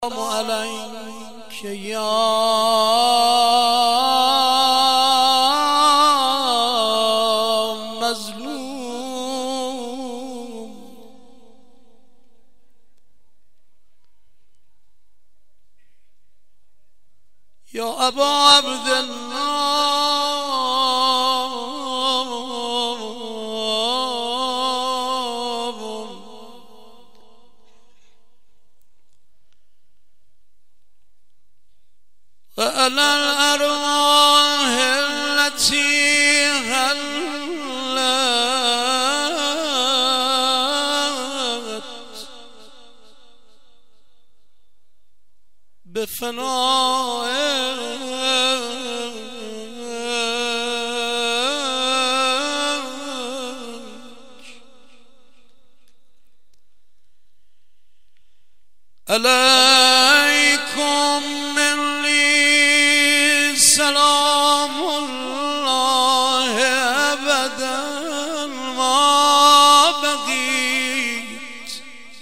السلام عليك يا مظلوم يا أبا عبد الله وعلى الأرواح التي هلت بفنائك عليكم سلام الله أبدا ما بقيت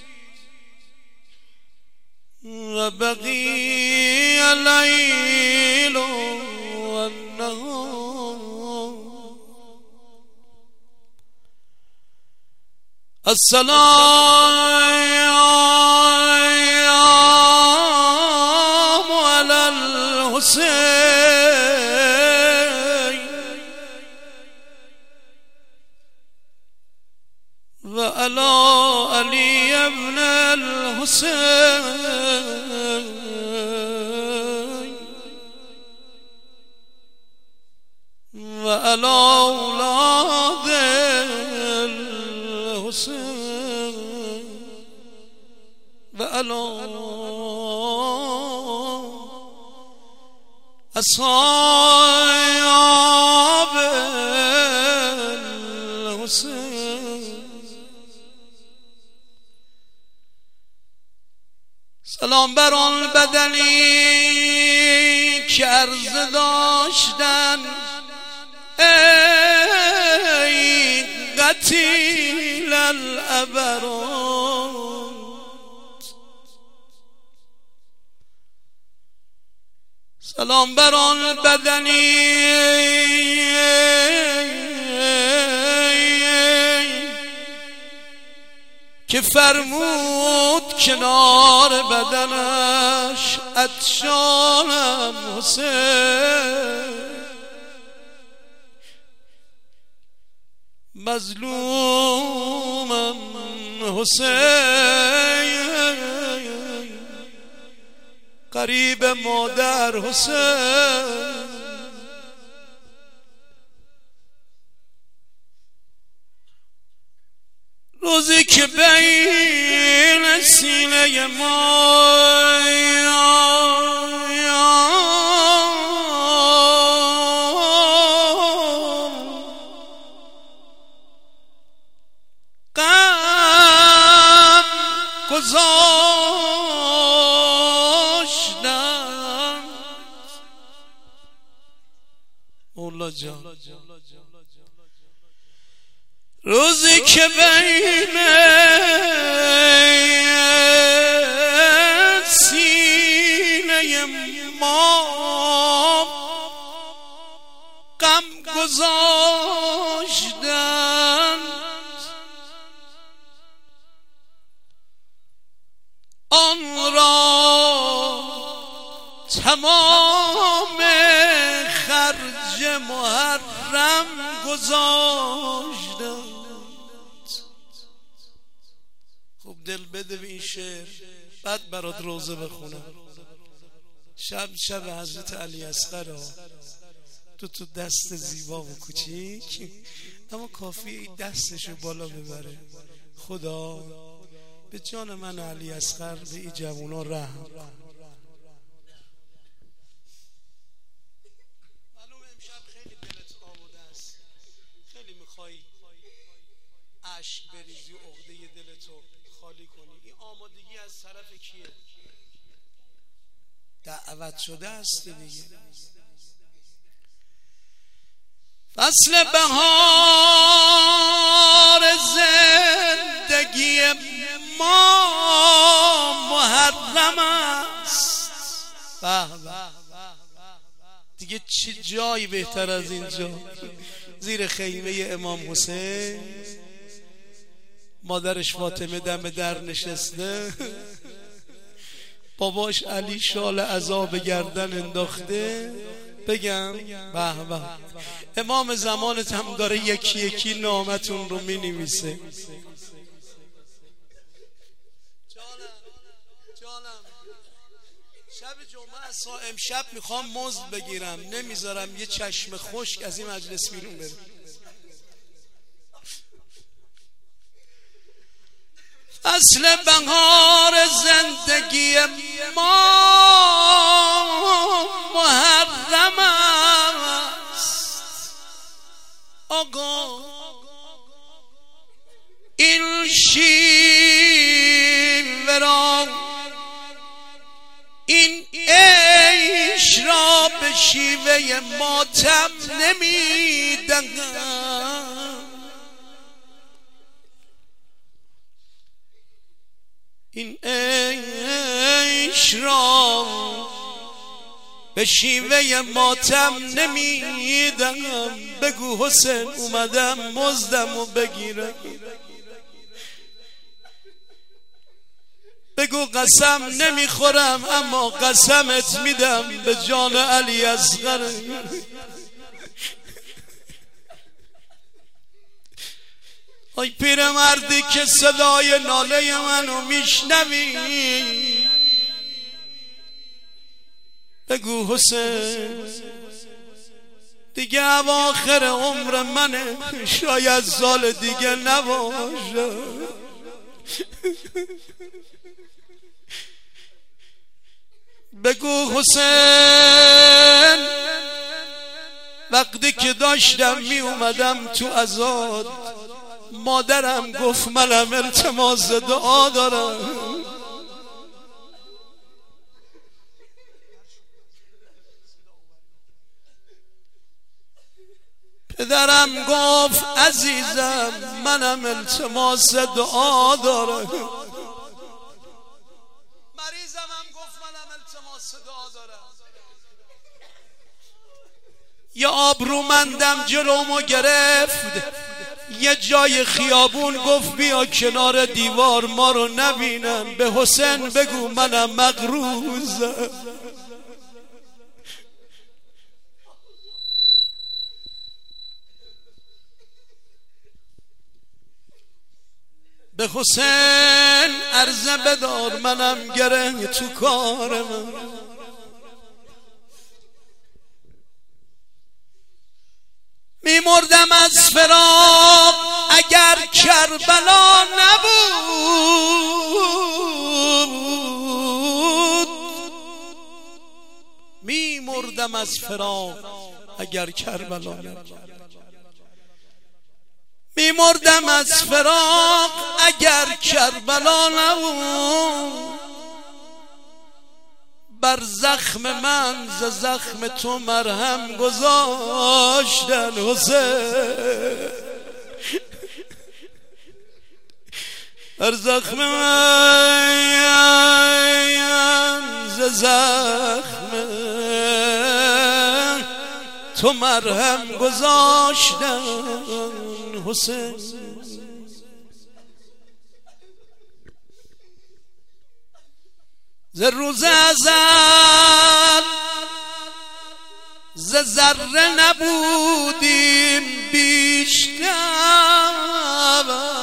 وبقي الليل والنهار السلام على الحسين وعلى علي بن الحسين وعلى أولاد الحسين وعلى أصحاب الحسين. سلام بر آن بدنی که عرضه داشتن ای قتیل الابرار. سلام بر آن بدنی که فرمود کنار بدنش عطشانم حسین مظلومم حسین قریب مادر حسین. روزی که بین سینه ما غم گذاشتن مولا جان، روزی که بین سینه ما غم گذاشتند آن را تمام خرج محرم گذاشتند. خوب دل بده به این شعر، بعد برات روزه بخونم. شب حضرت علی اصغر تو دست زیبا و کوچیک، اما کافی دستشو بالا ببره. خدا به جان من علی اصغر به این جوونا رحم. معلوم امشب خیلی دلت آماده است، خیلی میخوایی اشک بریزی و عقده دلتو خالی کنی. این آمادگی از طرف کیه؟ دعوت شده است دیگه. فصل بهار زندگی ما محرم محرم است. دیگه چه جایی بهتر از اینجا؟ زیر خیمه امام حسین مادرش فاطمه دم در نشسته، باباش علی شال عزا به گردن انداخته. بگم به به، امام زمانت هم داره یکی یکی نامتون رو می نویسه. جانم شب جمعه صائم شب میخوام مزد بگیرم، نمیذارم یه چشم خشک از این مجلس بیرون بره. فصل بهار زندگی ما محرم است. آقا این شیوه را، این عیش را به شیوه ماتم نمیدهم. این عیش را به شیوه ماتم نمیدم. بگو حسین اومدم مزدم و بگیرم. بگو قسم نمیخورم اما قسمت میدم به جان علی اصغر. ای پیرمردی که صدای ناله منو میشنوی، بگو حسین دیگه اواخر عمر منه، شاید سال دیگه نباشه. بگو حسین وقتی که داشتم می اومدم تو ازاد، مادرم گفت منم التماس دعا دارم. پدرم گفت عزیزم منم التماس دعا دارم. مریضم گفت منم التماس دعا دارم. یا آبرومندم جلومو گرفت، یه جای خیابون گفت بیا کنار دیوار ما رو نبینن. به حسین بگو منم مغروزم. به حسین عرضه بدار منم گره تو کار من. میمردم از فراق اگر کربلا نبود. میمردم از فراق اگر کربلا نبود. میمردم از فراق اگر کربلا نبود. بر زخم من ز زخم تو مرهم گذاشتن حسین. بر زخم من ز زخم تو مرهم گذاشتن حسین. ز روز ازل ز ذره نبودیم بیشتر.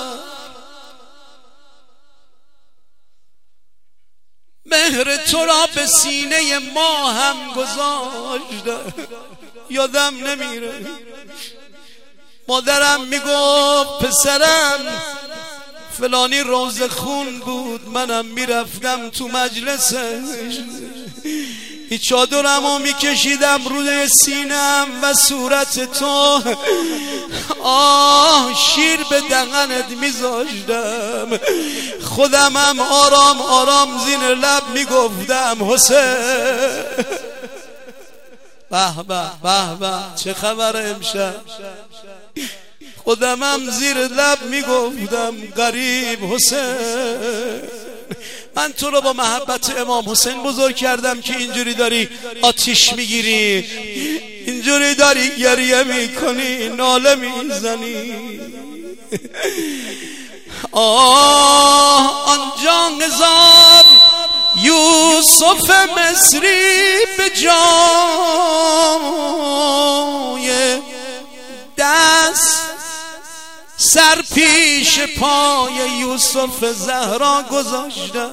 مهر تو را به سینه ما هم گذاشتم. یادم نمیره مادرم میگفت پسرم فلانی روز خون بود، منم میرفتم تو مجلسش، این چادرمو میکشیدم روی سینم و صورت تو شیر به دهنت میذاشتم. خودمم آرام آرام زیر لب میگفتم حسین. به به به به چه خبر امشب؟ خودمم زیر لب میگفتم غریب حسین. من تو رو با محبت امام حسین بزرگ کردم که اینجوری داری آتیش میگیری، اینجوری داری گریه میکنی، ناله میزنی. آنجا هزار یوسف مصری به جای دست سر پیش پای یوسف زهرا گذاشته.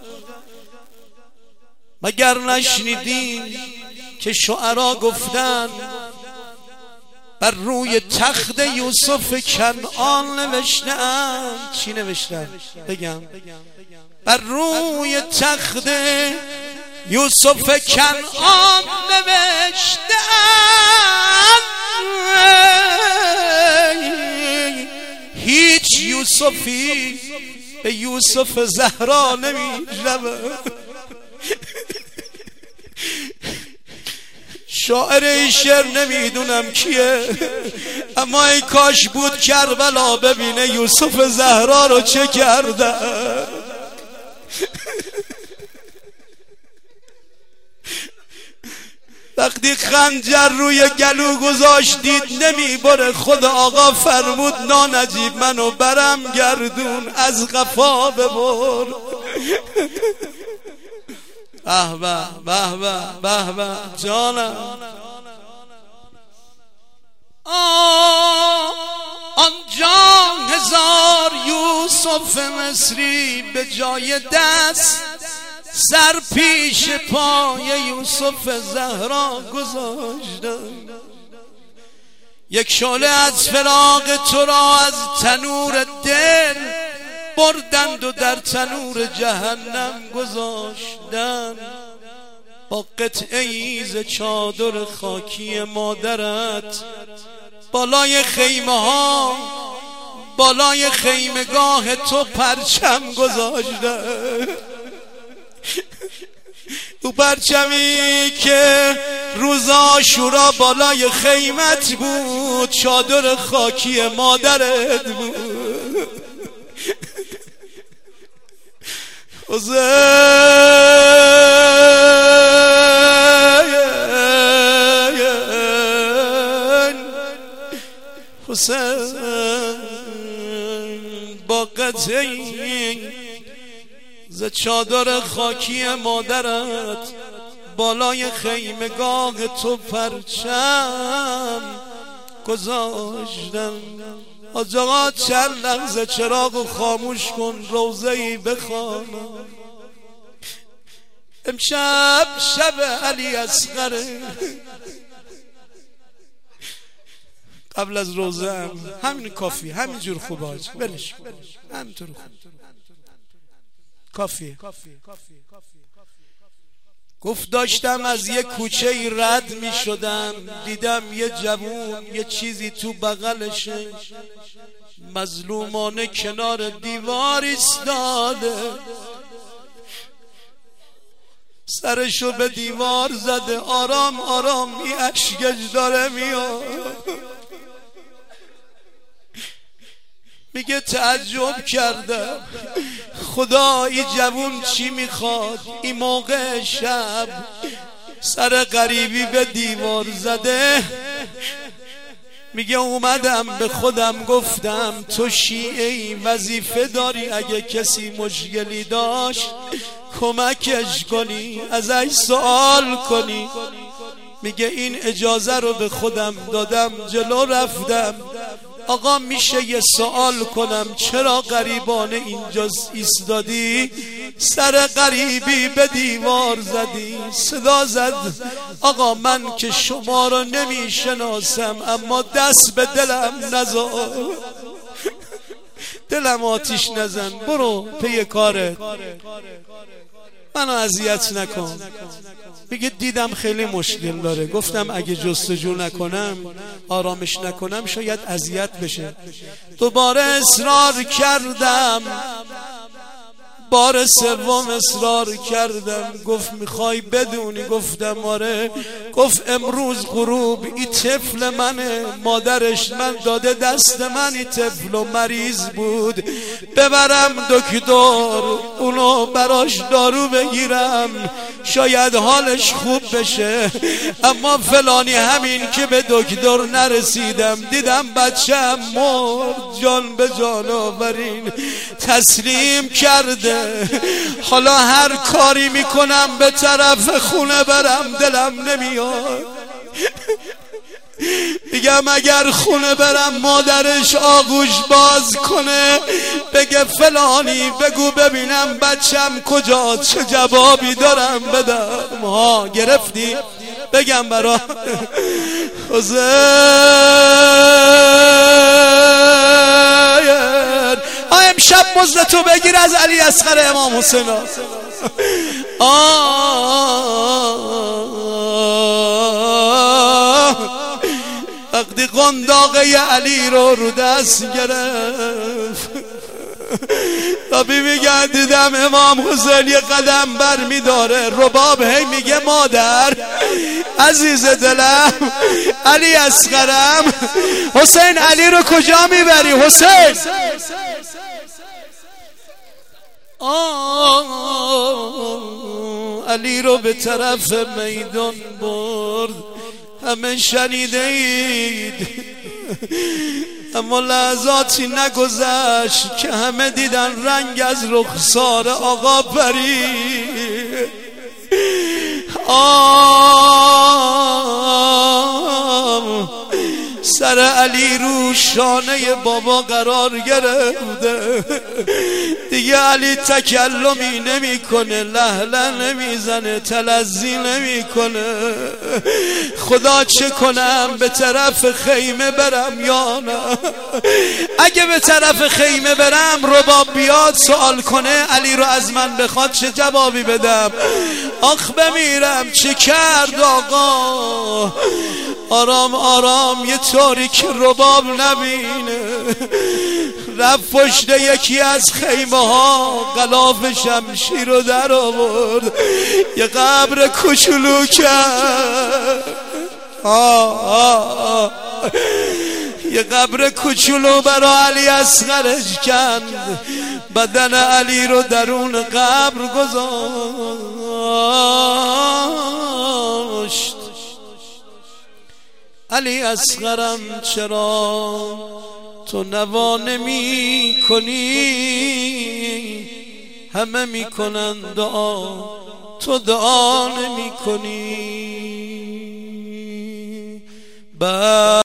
مگر نشنیدین که شعرا گفتن بر روی تخت یوسف کنعان نوشتن؟ چی نوشتن؟ بگم. بر روی تخت یوسف کنعان نوشتن هیچ یوسفی به یوسف زهرا نمی‌شنوه. شاعر این شعر نمیدونم کیه، اما ای کاش بود کربلا ببینه یوسف زهرا رو چه کرده. وقتی خنجر روی گلو گذاشت دید نمیبره، خود آقا فرمود نانجیب منو برم گردون از قفا ببر. به به به به به جانم. آنجا هزار یوسف مصری به جای دست سر پیش پای یوسف زهرا گذاشتن. یک شعله از فراق تو را از تنور دل بردند و در تنور جهنم گذاشتن. با قطعه‌ای ز چادر خاکی مادرت بالای خیمه ها، بالای خیمگاه تو پرچم گذاشتن. او پرچمی که روز عاشورا بالای خیمت بود چادر خاکی مادرت بود. حسین با قطعی ز چادر خاکی مادرت بالای خیمگاه تو پرچم گذاشتن. حاج آقا چند لحظه چراغو خاموش کن، روضه‌ای بخوانم. امشب شب علی اصغره. قبل از روزه همین کافی، همینجور خوبه حاج، بلش همینطور خوب کافیه. گفت داشتم از یه کوچه رد می شدم، دیدم یه جوون یه چیزی تو بغلشه، مظلومانه کنار دیوار ایستاده، سرشو به دیوار زده، آرام آرام این اشکش داره میاد. میگه تعجب کردم خدا این جوون چی میخواد این موقع شب، سر غریبی به دیوار زده. میگه اومدم به خودم گفتم تو شیعه‌ای وظیفه داری اگه کسی مشکلی داشت کمکش کنی، ازش سوال کنی. میگه این اجازه رو به خودم دادم، جلو رفتم. آقا میشه یه سوال کنم چرا غریبانه اینجا ایستادی؟ سر غریبی به دیوار زدی. صدا زد آقا من که شما رو نمیشناسم اما دست به دلم نذار، دلم آتیش نزن، برو پی کارت، منو اذیت نکن. میگه دیدم خیلی مشکل داره، گفتم اگه جستجو نکنم آرامش نکنم شاید اذیت بشه. دوباره اصرار کردم، بار سوم اصرار کردم، گفت میخوای بدونی؟ گفتم آره. گفت امروز غروب این طفل منه، مادرش من داده دست من، این طفل و مریض بود، ببرم دکتر اونو براش دارو بگیرم شاید حالش خوب بشه. اما فلانی همین که به دکتر نرسیدم دیدم بچه‌م مرد، جان به جان آورین تسلیم کرده. حالا هر کاری میکنم به طرف خونه برم دلم نمیاد. میگم اگر خونه برم مادرش آغوش باز کنه بگه فلانی بگو ببینم بچم کجاست، چه جوابی دارم بدم؟ ها گرفتی؟ بگم برا حسین امشب مزدتو بگیر از علی اصغر امام حسین. وقتی قنداقه علی رو دست گرفت ربی میگه دیدم امام حسین یه قدم بر میداره، رباب هی میگه مادر عزیز دلم علی اصغرم، حسین علی رو کجا میبری حسین؟ علی رو به طرف میدان برد. همه شنیده اید اما لحظاتی نگذشت که همه دیدن رنگ از رخسار آقا پرید. سر علی رو شانه بابا قرار گرفته، دیگه علی تکلمی نمی کنه، لهله نمیزنه، تلذی نمی کنه. خدا چه کنم؟ به طرف خیمه برم یا نه؟ اگه به طرف خیمه برم رباب بیاد سوال کنه علی رو از من بخواد چه جوابی بدم؟ آخ بمیرم چه کرد آقا؟ آرام آرام یه طوری که رباب نبینه رفت پشت یکی از خیمه ها، غلاف شمشیر رو در آورد، یه قبر کوچولو کرد. یه قبر کوچولو برا علی اصغرش کند، بدن علی رو درون قبر گذاشت. علی اصغرم چرا تو نوا نمی کنی؟ همه می کنن دعا تو دعا نمی کنی.